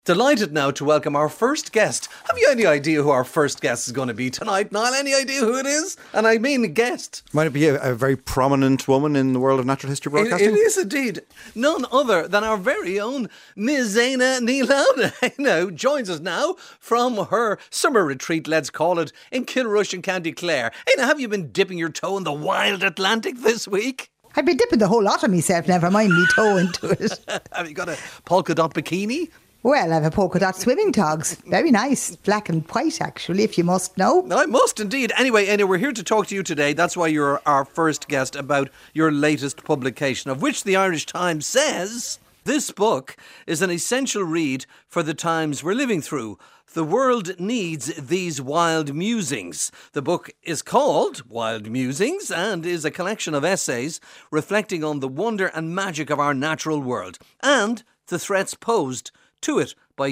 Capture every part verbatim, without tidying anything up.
Delighted now to welcome our first guest. Have you any idea who our first guest is going to be tonight, Niall? Any idea who it is? And I mean guest. Might it be a, a very prominent woman in the world of natural history broadcasting? It, it is indeed. None other than our very own Miz Éanna Ní Lamhna. Éanna joins us now from her summer retreat, let's call it, in Kilrush in County Clare. Éanna, have you been dipping your toe in the wild Atlantic this week? I've been dipping the whole lot of myself, never mind me toe into it. Have you got a polka dot bikini? Well, I have a polka dot swimming togs. Very nice. Black and white, actually, if you must know. I must indeed. Anyway, Éanna, we're here to talk to you today. That's why you're our first guest about your latest publication, of which the Irish Times says, this book is an essential read for the times we're living through. The world needs these wild musings. The book is called Wild Musings and is a collection of essays reflecting on the wonder and magic of our natural world and the threats posed to it by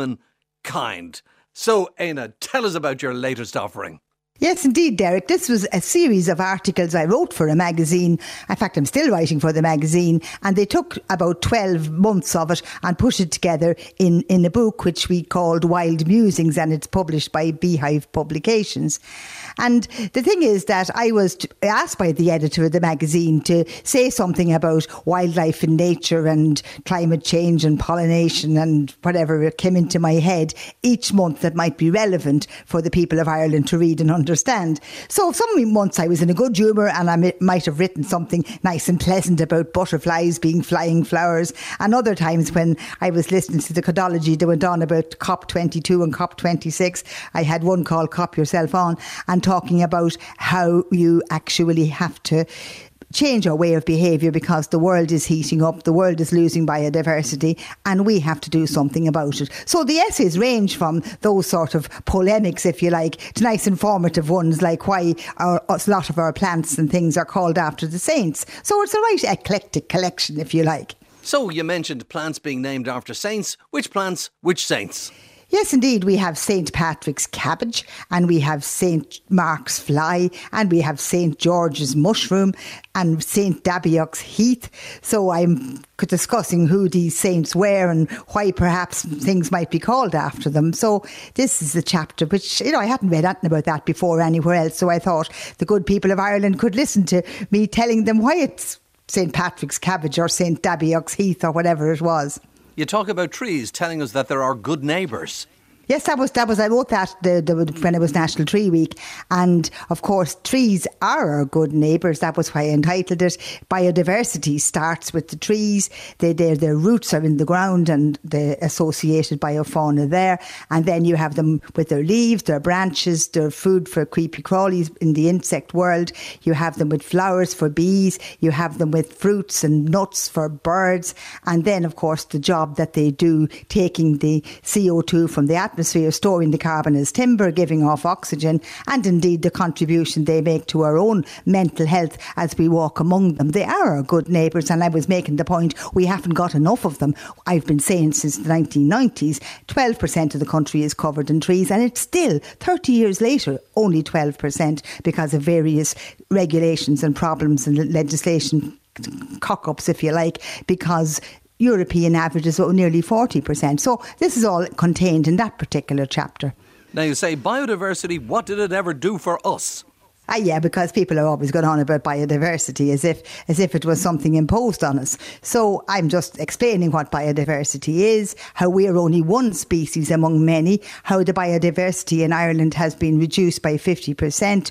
humankind. So, Éanna, tell us about your latest offering. Yes, indeed, Derek. This was a series of articles I wrote for a magazine. In fact, I'm still writing for the magazine. And they took about twelve months of it and put it together in, in a book which we called Wild Musings, and it's published by Beehive Publications. And the thing is that I was asked by the editor of the magazine to say something about wildlife and nature and climate change and pollination and whatever came into my head each month that might be relevant for the people of Ireland to read and understand. So some months I was in a good humour and I might have written something nice and pleasant about butterflies being flying flowers, and other times when I was listening to the codology that went on about COP twenty-two and COP twenty-six, I had one called Cop Yourself On, and talking about how you actually have to change our way of behaviour because the world is heating up, the world is losing biodiversity, and we have to do something about it. So the essays range from those sort of polemics, if you like, to nice informative ones like why our, a lot of our plants and things are called after the saints. So it's a right eclectic collection, if you like. So you mentioned plants being named after saints. Which plants, which saints? Yes, indeed. We have Saint Patrick's cabbage, and we have Saint Mark's fly, and we have Saint George's mushroom, and Saint Dabioc's heath. So I'm discussing who these saints were and why perhaps things might be called after them. So this is a chapter which, you know, I hadn't read anything about that before anywhere else. So I thought the good people of Ireland could listen to me telling them why it's Saint Patrick's cabbage or Saint Dabioc's heath or whatever it was. You talk about trees, telling us that there are good neighbours. Yes, that was, that was, I wrote that the, the, when it was National Tree Week. And of course, trees are our good neighbours. That was why I entitled it. Biodiversity starts with the trees. They, their, their roots are in the ground and the associated biofauna there. And then you have them with their leaves, their branches, their food for creepy crawlies in the insect world. You have them with flowers for bees. You have them with fruits and nuts for birds. And then, of course, the job that they do, taking the C O two from the atmosphere, atmosphere, storing the carbon as timber, giving off oxygen, and indeed the contribution they make to our own mental health as we walk among them. They are our good neighbours, and I was making the point we haven't got enough of them. I've been saying since the nineteen nineties, twelve percent of the country is covered in trees, and it's still, thirty years later, only twelve percent because of various regulations and problems and legislation cock-ups, if you like, because European average is nearly forty percent. So this is all contained in that particular chapter. Now you say biodiversity, what did it ever do for us? Ah, yeah, because people are always going on about biodiversity as if as if it was something imposed on us. So I'm just explaining what biodiversity is, how we're only one species among many, how the biodiversity in Ireland has been reduced by fifty percent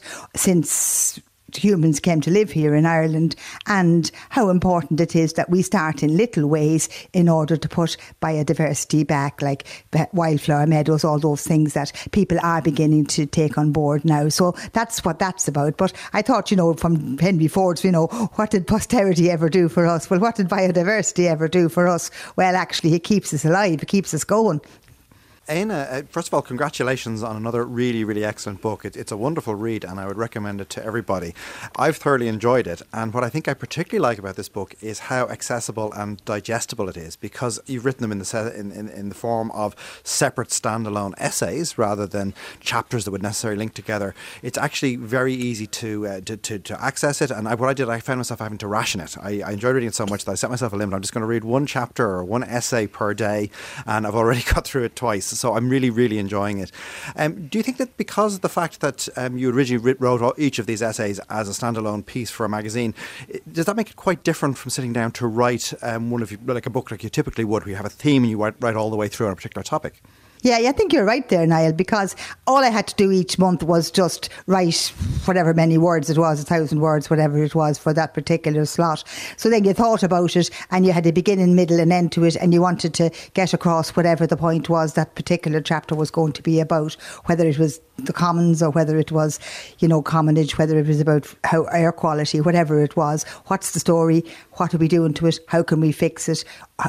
since humans came to live here in Ireland, and how important it is that we start in little ways in order to put biodiversity back, like wildflower meadows, all those things that people are beginning to take on board now. So that's what that's about. But I thought, you know, from Henry Ford's, you know, what did posterity ever do for us? Well, what did biodiversity ever do for us? Well, actually, it keeps us alive, it keeps us going. Aina, uh, first of all, congratulations on another really, really excellent book. It, it's a wonderful read and I would recommend it to everybody. I've thoroughly enjoyed it, and what I think I particularly like about this book is how accessible and digestible it is, because you've written them in the, se- in, in, in the form of separate standalone essays rather than chapters that would necessarily link together. It's actually very easy to uh, to, to, to access it, and I, what I did, I found myself having to ration it. I, I enjoyed reading it so much that I set myself a limit. I'm just going to read one chapter or one essay per day, and I've already got through it twice. So I'm really, really enjoying it. Um, do you think that because of the fact that um, you originally wrote each of these essays as a standalone piece for a magazine, does that make it quite different from sitting down to write um, one of you, like a book like you typically would, where you have a theme and you write, write all the way through on a particular topic? Yeah, I think you're right there, Niall, because all I had to do each month was just write whatever many words it was, a thousand words, whatever it was for that particular slot. So then you thought about it and you had a beginning, middle and end to it, and you wanted to get across whatever the point was that particular chapter was going to be about, whether it was the commons or whether it was, you know, commonage, whether it was about how air quality, whatever it was. What's the story? What are we doing to it? How can we fix it?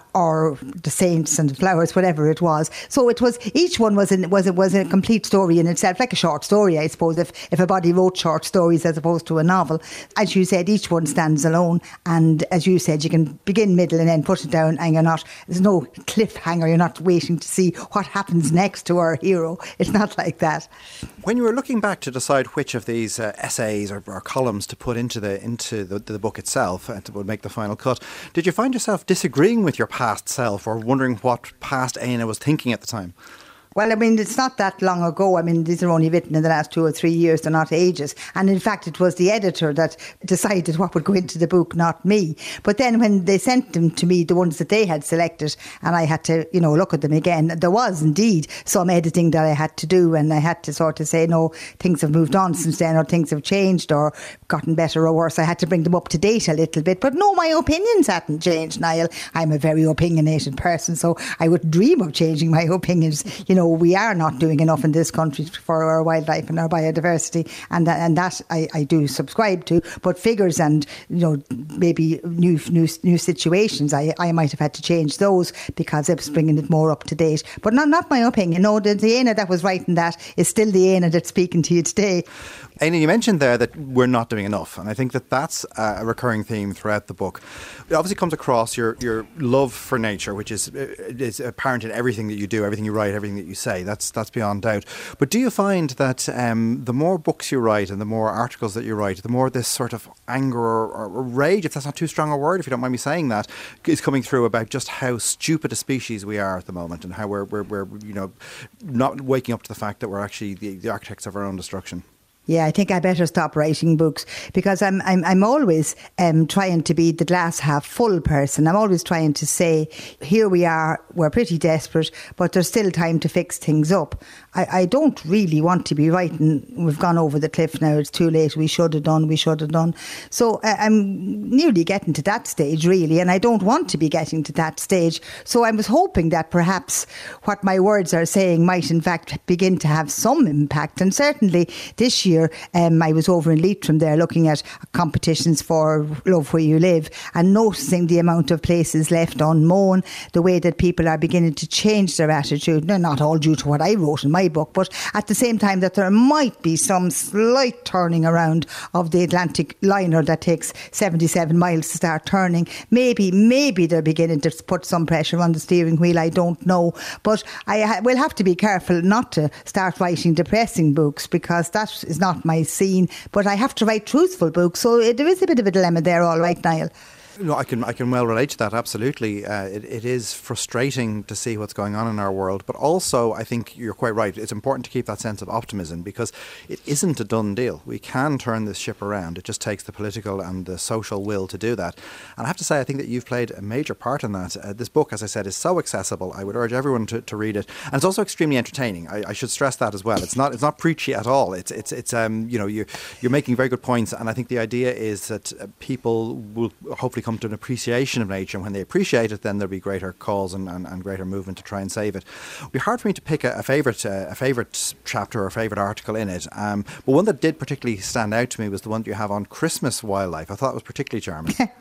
Or the saints and the flowers, whatever it was. So it was, each one was in, was was a complete story in itself, like a short story, I suppose, if, if a body wrote short stories as opposed to a novel. As you said, each one stands alone, and as you said, you can begin, middle and end, put it down, and you're not, there's no cliffhanger, you're not waiting to see what happens next to our hero. It's not like that. When you were looking back to decide which of these uh, essays or, or columns to put into the into the, the book itself and to would make the final cut, did you find yourself disagreeing with your past self or wondering what past Aina was thinking at the time? Well, I mean, it's not that long ago. I mean, these are only written in the last two or three years. They're not ages. And in fact, it was the editor that decided what would go into the book, not me. But then when they sent them to me, the ones that they had selected, and I had to, you know, look at them again, there was indeed some editing that I had to do. And I had to sort of say, no, things have moved on since then, or things have changed or gotten better or worse. I had to bring them up to date a little bit. But no, my opinions hadn't changed, Niall. I'm a very opinionated person, so I would dream of changing my opinions. You know, we are not doing enough in this country for our wildlife and our biodiversity, and that, and that I, I do subscribe to. But figures and, you know, maybe new new new situations, I, I might have had to change those because I was bringing it more up to date. But not not my opinion. No, the, the Aina that was writing that is still the Aina that's speaking to you today. Aina, you mentioned there that we're not doing enough, and I think that that's a recurring theme throughout the book. It obviously comes across your, your love for nature, which is is apparent in everything that you do, everything you write, everything that you say. That's that's beyond doubt. But do you find that um, the more books you write and the more articles that you write, the more this sort of anger or, or rage, if that's not too strong a word, if you don't mind me saying that, is coming through about just how stupid a species we are at the moment, and how we're we're, we're you know not waking up to the fact that we're actually the, the architects of our own destruction? Yeah, I think I better stop writing books because I'm I'm I'm always um, trying to be the glass half full person. I'm always trying to say, here we are, we're pretty desperate, but there's still time to fix things up. I, I don't really want to be writing, we've gone over the cliff now, it's too late, we should have done, we should have done. So uh, I'm nearly getting to that stage, really, and I don't want to be getting to that stage. So I was hoping that perhaps what my words are saying might in fact begin to have some impact. And certainly this year, Um, I was over in Leitrim there looking at competitions for Love Where You Live and noticing the amount of places left unmown, the way that people are beginning to change their attitude. Now, not all due to what I wrote in my book, but at the same time that there might be some slight turning around of the Atlantic liner that takes seventy-seven miles to start turning. Maybe, maybe they're beginning to put some pressure on the steering wheel. I don't know. But I ha- will have to be careful not to start writing depressing books because that is not my scene, but I have to write truthful books, so there is a bit of a dilemma there, all right, Niall. No, I can I can well relate to that, absolutely. Uh, it, it is frustrating to see what's going on in our world, but also I think you're quite right. It's important to keep that sense of optimism because it isn't a done deal. We can turn this ship around. It just takes the political and the social will to do that. And I have to say, I think that you've played a major part in that. Uh, this book, as I said, is so accessible. I would urge everyone to, to read it. And it's also extremely entertaining. I, I should stress that as well. It's not it's not preachy at all. It's it's it's um you know you you're making very good points, and I think the idea is that uh, people will hopefully come to an appreciation of nature, and when they appreciate it, then there'll be greater calls and, and, and greater movement to try and save it. It would be hard for me to pick a, a favourite uh, a favourite chapter or a favourite article in it, um, but one that did particularly stand out to me was the one that you have on Christmas wildlife. I thought it was particularly charming.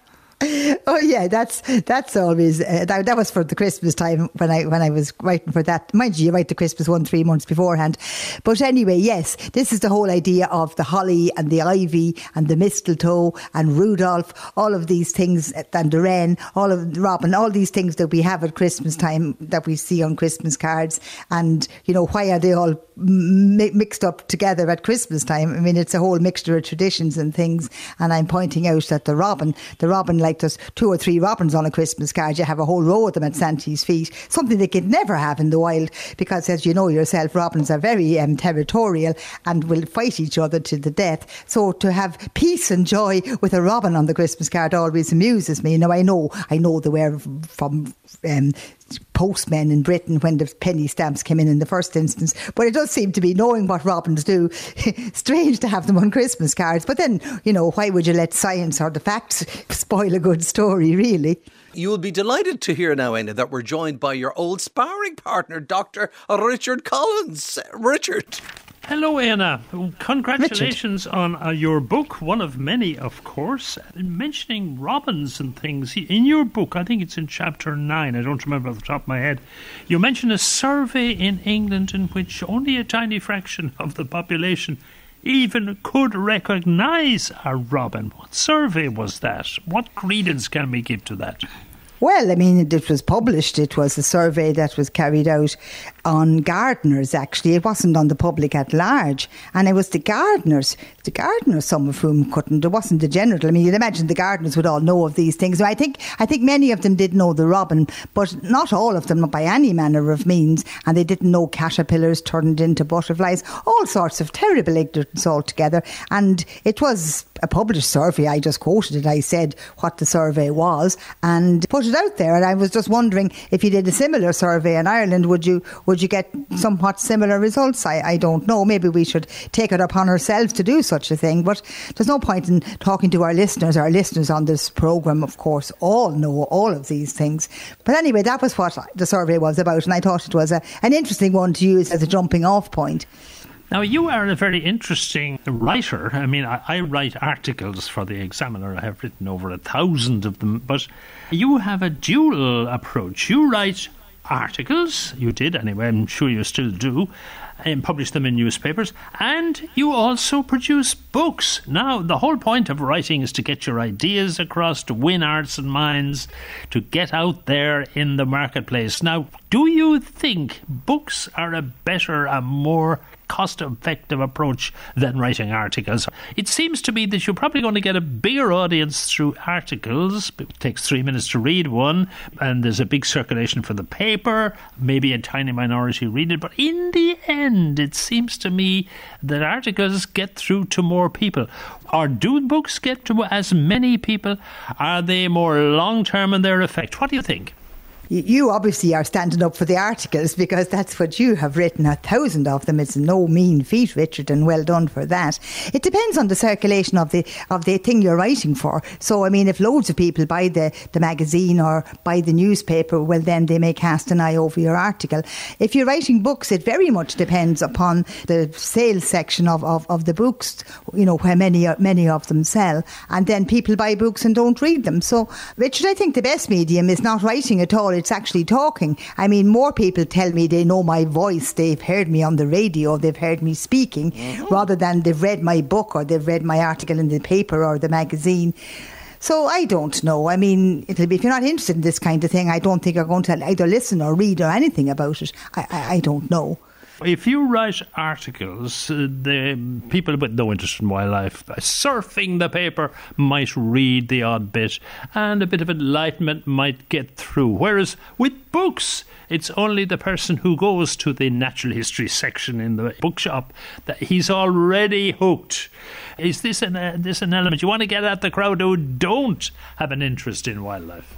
Oh yeah, that's that's always uh, that, that was for the Christmas time when I when I was writing for that. Mind you, you write the Christmas one three months beforehand. But anyway, yes, this is the whole idea of the holly and the ivy and the mistletoe and Rudolph, all of these things, and the wren, all of Robin, all these things that we have at Christmas time that we see on Christmas cards. And you know, why are they all mi- mixed up together at Christmas time? I mean, it's a whole mixture of traditions and things. And I'm pointing out that the robin, the robin, like there's two or three robins on a Christmas card. You have a whole row of them at Santa's feet, something they could never have in the wild, because as you know yourself, robins are very um, territorial and will fight each other to the death. So to have peace and joy with a robin on the Christmas card always amuses me. Now I know, I know they were from um, postmen in Britain when the penny stamps came in in the first instance, but it does seem to be, knowing what robins do, strange to have them on Christmas cards. But then, you know, why would you let science or the facts spoil a good story, really? You'll be delighted to hear now, Éanna, that we're joined by your old sparring partner, Doctor Richard Collins. Richard. Hello, Éanna. Congratulations Richard. on uh, your book, one of many, of course. Mentioning robins and things, in your book, I think it's in chapter nine, I don't remember off the top of my head, you mention a survey in England in which only a tiny fraction of the population even could recognise a robin. What survey was that? What credence can we give to that? Well, I mean, it was published. It was a survey that was carried out on gardeners, actually. It wasn't on the public at large. And it was the gardeners, the gardeners, some of whom couldn't. It wasn't the general. I mean, you'd imagine the gardeners would all know of these things. So I think I think many of them did know the robin, but not all of them by any manner of means. And they didn't know caterpillars turned into butterflies, all sorts of terrible ignorance altogether. And it was a published survey. I just quoted it. I said what the survey was and put it out there. And I was just wondering, if you did a similar survey in Ireland, would you would you get somewhat similar results? I, I don't know. Maybe we should take it upon ourselves to do such a thing. But there's no point in talking to our listeners. Our listeners on this programme, of course, all know all of these things. But anyway, that was what the survey was about. And I thought it was a, an interesting one to use as a jumping off point. Now, you are a very interesting writer. I mean, I, I write articles for the Examiner. I have written over a thousand of them. But you have a dual approach. You write articles, you did anyway, I'm sure you still do, and publish them in newspapers, and you also produce books. Now, the whole point of writing is to get your ideas across, to win hearts and minds, to get out there in the marketplace. Now, do you think books are a better, a more cost-effective approach than writing articles? It seems to me that you're probably going to get a bigger audience through articles. It takes three minutes to read one, and there's a big circulation for the paper, maybe a tiny minority read it, but in the end, it seems to me that articles get through to more people. Or do books get to as many people? Are they more long-term in their effect? What do you think? You obviously are standing up for the articles because that's what you have written, a thousand of them. It's no mean feat, Richard, and well done for that. It depends on the circulation of the of the thing you're writing for. So, I mean, if loads of people buy the, the magazine or buy the newspaper, well, then they may cast an eye over your article. If you're writing books, it very much depends upon the sales section of, of, of the books, you know, where many, many of them sell. And then people buy books and don't read them. So, Richard, I think the best medium is not writing at all. It's actually talking. I mean, more people tell me they know my voice, they've heard me on the radio, they've heard me speaking, mm-hmm. rather than they've read my book or they've read my article in the paper or the magazine. So I don't know. I mean, it'll be, if you're not interested in this kind of thing, I don't think you're going to either listen or read or anything about it. I, I, I don't know. If you write articles, uh, the people with no interest in wildlife, uh, surfing the paper, might read the odd bit, and a bit of enlightenment might get through. Whereas with books, it's only the person who goes to the natural history section in the bookshop that he's already hooked. Is this an, uh, this an element? You want to get at the crowd who don't have an interest in wildlife?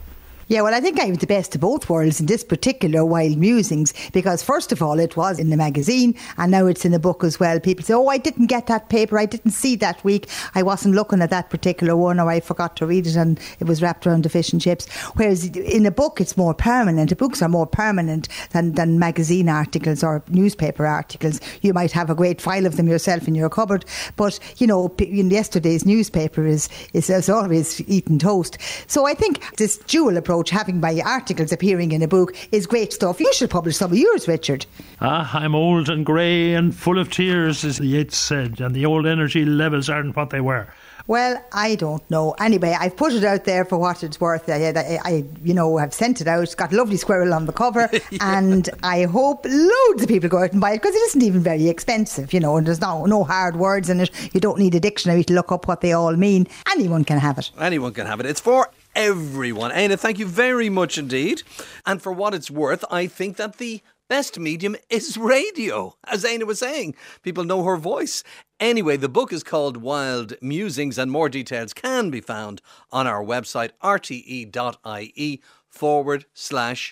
Yeah, well, I think I have the best of both worlds in this particular Wild Musings, because first of all, it was in the magazine and now it's in the book as well. People say, oh, I didn't get that paper, I didn't see that week, I wasn't looking at that particular one, or I forgot to read it and it was wrapped around the fish and chips. Whereas in a book, it's more permanent. The books are more permanent than, than magazine articles or newspaper articles. You might have a great file of them yourself in your cupboard, but, you know, in yesterday's newspaper is, is as always eaten toast. So I think this dual approach, having my articles appearing in a book, is great stuff. You should publish some of yours, Richard. Ah, I'm old and grey and full of tears, as Yeats said, and the old energy levels aren't what they were. Well, I don't know. Anyway, I've put it out there for what it's worth. I, I, I you know, have sent it out. It's got a lovely squirrel on the cover, yeah. And I hope loads of people go out and buy it, because it isn't even very expensive, you know, and there's no, no hard words in it. You don't need a dictionary to look up what they all mean. Anyone can have it. Anyone can have it. It's for everyone. Aina, thank you very much indeed. And for what it's worth, I think that the best medium is radio. As Aina was saying, people know her voice. Anyway, the book is called Wild Musings, and more details can be found on our website, rte.ie forward slash